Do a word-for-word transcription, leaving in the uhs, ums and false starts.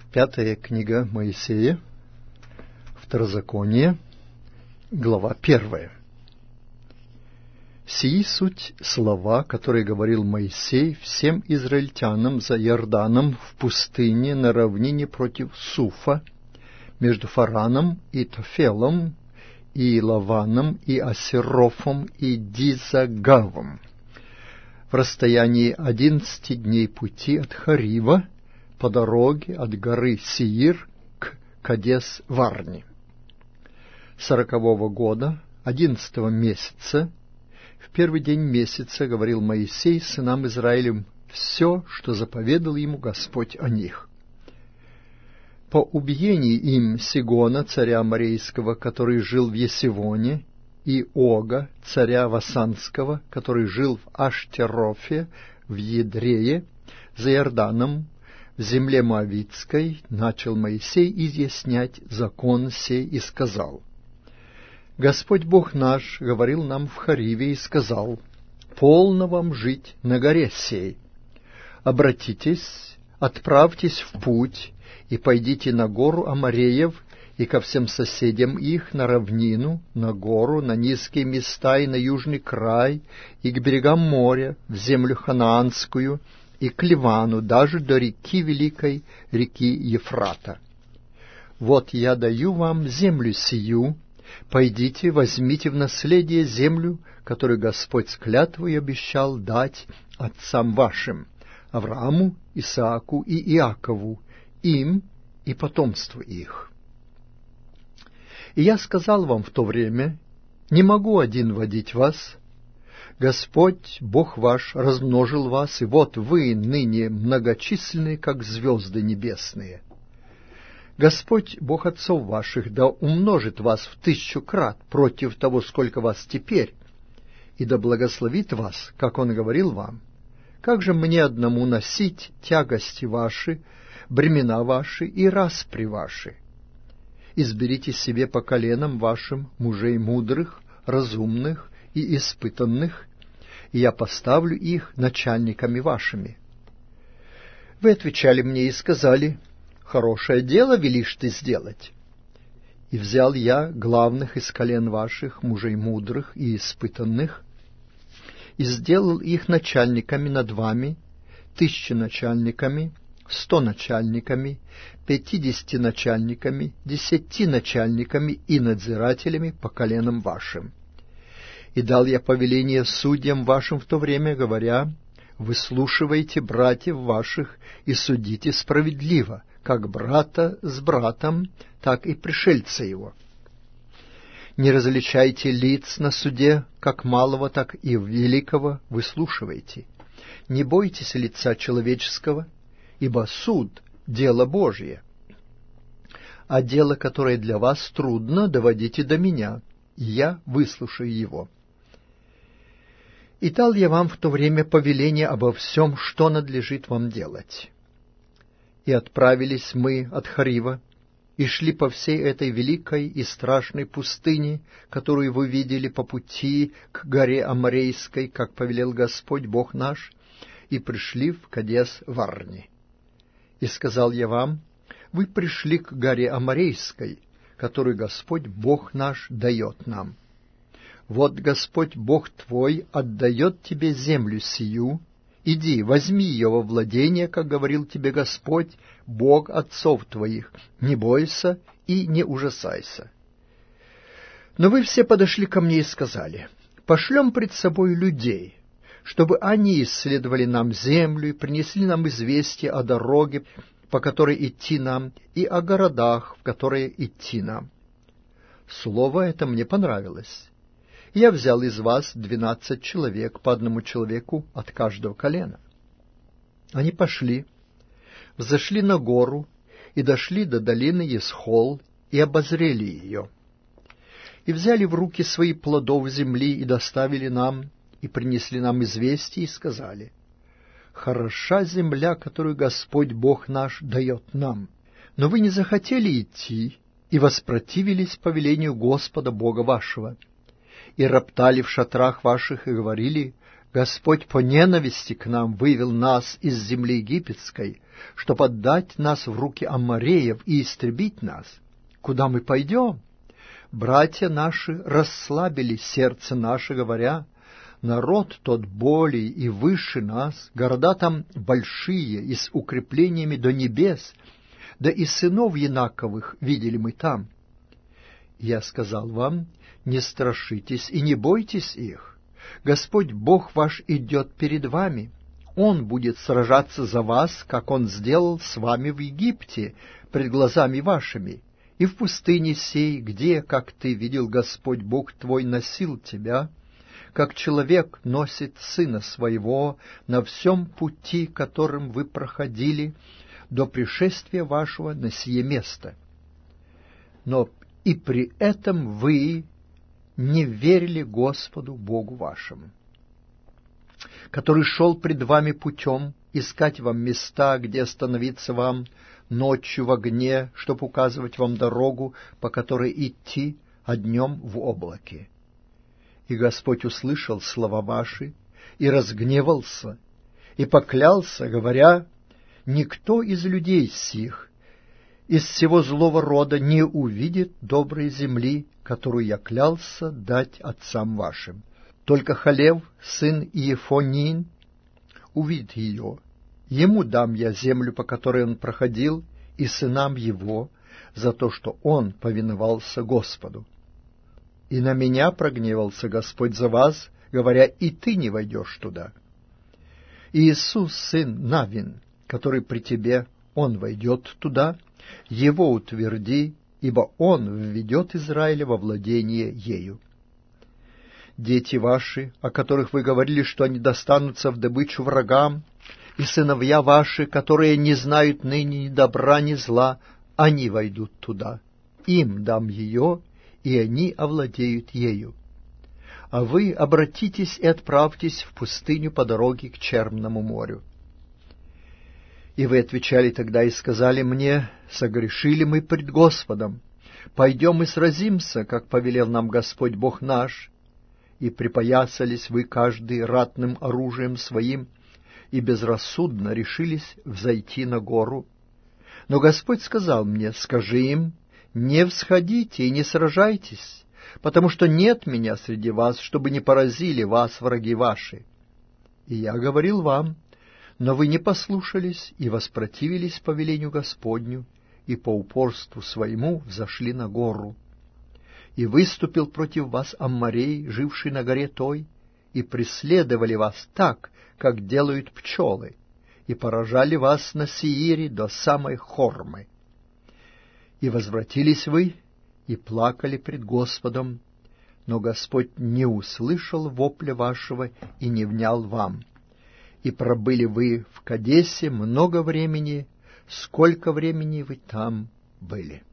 Пятая книга Моисея, Второзаконие, глава первая. Сии суть слова, которые говорил Моисей всем израильтянам за Иорданом в пустыне на равнине против Суфа, между Фараном и Тофелом, и Лаваном, и Асерофом, и Дизагавом, в расстоянии одиннадцати дней пути от Харива, по дороге от горы Сеир к Кадес-Варне. Сорокового года, одиннадцатого месяца, в первый день месяца говорил Моисей сынам Израилем все, что заповедал ему Господь о них. По убиении им Сигона, царя Аморейского, который жил в Есивоне, и Ога, царя Васанского, который жил в Аштерофе, в Едрее, за Иорданом, в земле Моавитской, начал Моисей изъяснять закон сей и сказал: Господь Бог наш говорил нам в Хариве и сказал: полно вам жить на горе сей. Обратитесь, отправьтесь в путь и пойдите на гору Амореев и ко всем соседям их, на равнину, на гору, на низкие места и на южный край, и к берегам моря, в землю ханаанскую, и к Ливану, даже до реки великой, реки Ефрата. Вот я даю вам землю сию, пойдите, возьмите в наследие землю, которую Господь с клятвой обещал дать отцам вашим, Аврааму, Исааку и Иакову, им и потомству их. И я сказал вам в то время: не могу один водить вас. Господь, Бог ваш, размножил вас, и вот вы ныне многочисленны, как звезды небесные. Господь, Бог отцов ваших, да умножит вас в тысячу крат против того, сколько вас теперь, и да благословит вас, как Он говорил вам. Как же мне одному носить тягости ваши, бремена ваши и распри ваши? Изберите себе по коленам вашим мужей мудрых, разумных и испытанных, и я поставлю их начальниками вашими. Вы отвечали мне и сказали: хорошее дело велишь ты сделать. И взял я главных из колен ваших, мужей мудрых и испытанных, и сделал их начальниками над вами, тысячи начальниками, сто начальниками, пятидесяти начальниками, десяти начальниками и надзирателями по коленам вашим. И дал я повеление судьям вашим в то время, говоря: выслушивайте братьев ваших и судите справедливо, как брата с братом, так и пришельца его. Не различайте лиц на суде, как малого, так и великого выслушивайте. Не бойтесь лица человеческого, ибо суд — дело Божие. А дело, которое для вас трудно, доводите до меня, и я выслушаю его. И дал я вам в то время повеление обо всем, что надлежит вам делать. И отправились мы от Харива, и шли по всей этой великой и страшной пустыне, которую вы видели по пути к горе Аморейской, как повелел Господь Бог наш, и пришли в Кадес-Варне. И сказал я вам: вы пришли к горе Аморейской, которую Господь Бог наш дает нам. Вот Господь Бог твой отдает тебе землю сию. Иди, возьми ее во владение, как говорил тебе Господь, Бог отцов твоих. Не бойся и не ужасайся. Но вы все подошли ко мне и сказали: пошлем пред собой людей, чтобы они исследовали нам землю и принесли нам известие о дороге, по которой идти нам, и о городах, в которые идти нам. Слово это мне понравилось. Я взял из вас двенадцать человек, по одному человеку от каждого колена. Они пошли, взошли на гору и дошли до долины Есхол и обозрели ее. И взяли в руки свои плодов земли и доставили нам, и принесли нам известие, и сказали: хороша земля, которую Господь Бог наш дает нам. Но вы не захотели идти и воспротивились повелению Господа Бога вашего, и роптали в шатрах ваших, и говорили: Господь по ненависти к нам вывел нас из земли египетской, чтобы отдать нас в руки аммореев и истребить нас. Куда мы пойдем? Братья наши расслабили сердце наше, говоря: народ тот более и выше нас, города там большие и с укреплениями до небес, да и сынов Янаковых видели мы там. Я сказал вам: не страшитесь и не бойтесь их. Господь Бог ваш идет перед вами. Он будет сражаться за вас, как Он сделал с вами в Египте, пред глазами вашими, и в пустыне сей, где, как ты видел, Господь Бог твой носил тебя, как человек носит сына своего на всем пути, которым вы проходили, до пришествия вашего на сие место. Но и при этом вы не верили Господу Богу вашему, который шел пред вами путем искать вам места, где остановиться вам ночью в огне, чтоб указывать вам дорогу, по которой идти, а днем в облаке. И Господь услышал слова ваши и разгневался, и поклялся, говоря: никто из людей сих из всего злого рода не увидит доброй земли, которую я клялся дать отцам вашим. Только Халев, сын Иефонин, увидит ее. Ему дам я землю, по которой он проходил, и сынам его, за то, что он повиновался Господу. И на меня прогневался Господь за вас, говоря: и ты не войдешь туда. И Иисус, сын Навин, который при тебе, он войдет туда, его утверди, ибо он введет Израиля во владение ею. Дети ваши, о которых вы говорили, что они достанутся в добычу врагам, и сыновья ваши, которые не знают ныне ни добра, ни зла, они войдут туда. Им дам ее, и они овладеют ею. А вы обратитесь и отправьтесь в пустыню по дороге к Черному морю. И вы отвечали тогда и сказали мне: согрешили мы пред Господом, пойдем и сразимся, как повелел нам Господь Бог наш. И припоясались вы каждый ратным оружием своим, и безрассудно решились взойти на гору. Но Господь сказал мне: скажи им: не всходите и не сражайтесь, потому что нет меня среди вас, чтобы не поразили вас враги ваши. И я говорил вам, но вы не послушались и воспротивились повелению Господню, и по упорству своему взошли на гору. И выступил против вас Амморей, живший на горе той, и преследовали вас так, как делают пчелы, и поражали вас на Сеире до самой Хормы. И возвратились вы, и плакали пред Господом, но Господь не услышал вопля вашего и не внял вам. И пробыли вы в Кадесе много времени, сколько времени вы там были.